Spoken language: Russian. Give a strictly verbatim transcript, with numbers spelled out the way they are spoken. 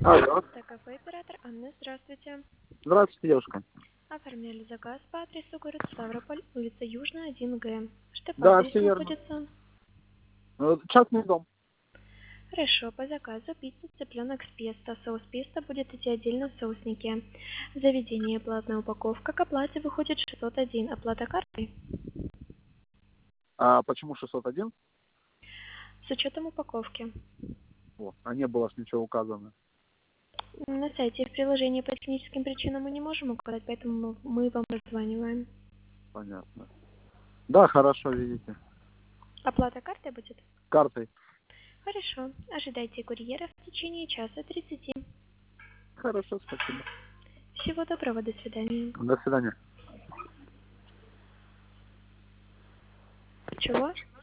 Алло. Кафе оператор Анна, здравствуйте. Здравствуйте, девушка. Оформляли заказ по адресу город Ставрополь, улица Южная, один Г. Что по Да, адресу все верно. находится? Э, Частный дом. Хорошо, по заказу пицца цыпленок с песто. Соус песто будет идти отдельно в соуснике. Заведение платная упаковка. К оплате выходит шестьсот один. Оплата картой. А почему шестьсот один? С учетом упаковки. Вот. А не было ж ничего указано. На сайте и в приложении по техническим причинам мы не можем указать, поэтому мы вам прозваниваем. Понятно. Да, хорошо, видите. Оплата картой будет? Картой. Хорошо. Ожидайте курьера в течение часа тридцати. Хорошо, спасибо. Всего доброго, до свидания. До свидания. Чего?